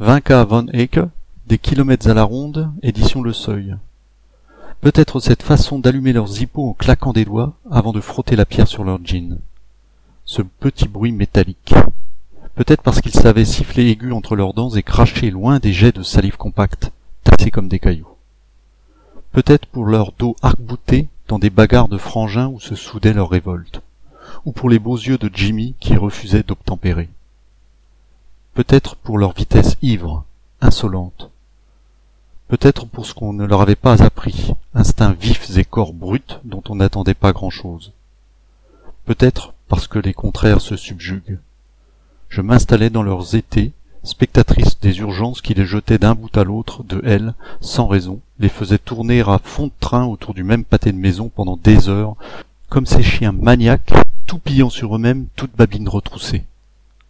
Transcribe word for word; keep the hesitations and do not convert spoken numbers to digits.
vingt K Von Ecke, des kilomètres à la ronde, édition Le Seuil. Peut-être cette façon d'allumer leurs hippos en claquant des doigts avant de frotter la pierre sur leur jean. Ce petit bruit métallique. Peut-être parce qu'ils savaient siffler aigus entre leurs dents et cracher loin des jets de salive compacte, tassés comme des cailloux. Peut-être pour leur dos arc-bouté dans des bagarres de frangins où se soudait leur révolte, ou pour les beaux yeux de Jimmy qui refusaient d'obtempérer. Peut-être pour leur vitesse ivre, insolente. Peut-être pour ce qu'on ne leur avait pas appris, instincts vifs et corps bruts dont on n'attendait pas grand-chose. Peut-être parce que les contraires se subjuguent. Je m'installais dans leurs étés, spectatrice des urgences qui les jetaient d'un bout à l'autre de elles, sans raison, les faisaient tourner à fond de train autour du même pâté de maison pendant des heures, comme ces chiens maniaques, tout pillant sur eux-mêmes, toutes babines retroussées.